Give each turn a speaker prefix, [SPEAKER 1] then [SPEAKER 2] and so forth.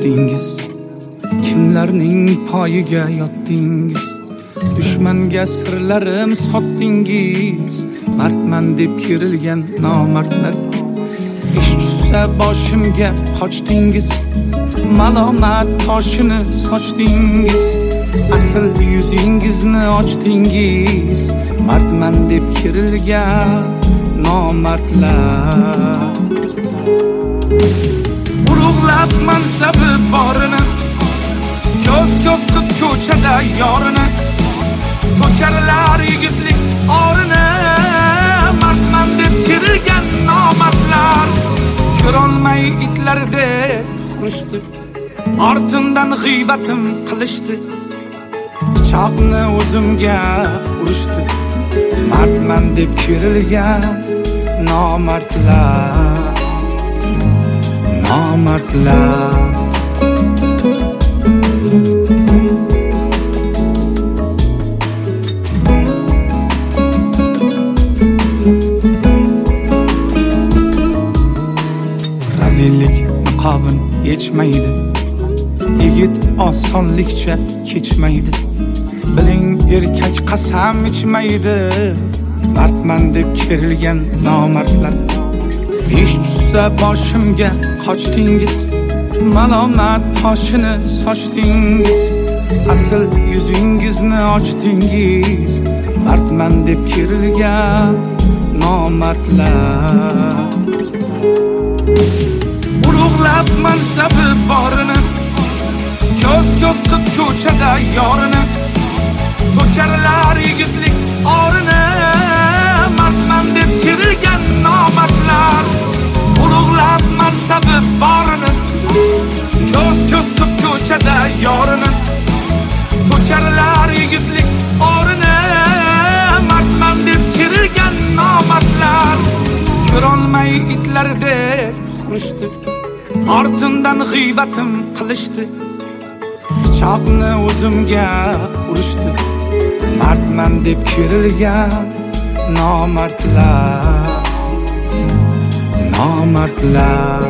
[SPEAKER 1] o'tdingiz? Kimlarning poyiga yotdingiz? Dushmanga sirlarim sotdingiz. Mardman deb kerilgan nomardlar. Ish tushsa boshimga qochdingiz. Malomat toshini sochdingiz. Asl yuzingizni ochdingiz. Mardman deb kerilgan nomardlar. Ulug'lab mansabi borini, ko'z-ko'z qilib ko'chada yorini, to'karlar yigitlik orini. Mardman deb kerilgan nomardlar ko'rolmay itlardek hurishdi. Ortimdan g'iybatim qilishdi. Pichoqni o'zimga urishdi. Mardman deb kerilgan nomardlar, nomardlar. Razillik niqobin yechmaydi. Yigit osonlikcha kechmaydi. Biling erkak qasam ichmaydi. Mardman deb kerilgan nomardlar. Ish tushsa boshimga qochdingiz. Malomat toshini sochdingiz. Asl yuzingizni ochdingiz. Mardman deb kerilgan nomardlar. Ulug'lab mansabi borini, ko'z-ko'z qilib ko'chada yorini, to'karlar yigitlik orini. Mardman deb kerilgan nomardlar. Ulug'lab mansabi borini, ko'z-ko'z qilib ko'chada yorini, to'karlar yigitlik orini. Mardman deb kerilgan nomardlar ko'rolmay itlardek hurishdi. Ortimdan g'iybatim qilishdi. Pichoqni o'zimga urishdi. Mardman deb kerilgan nomardlar, nomardlar.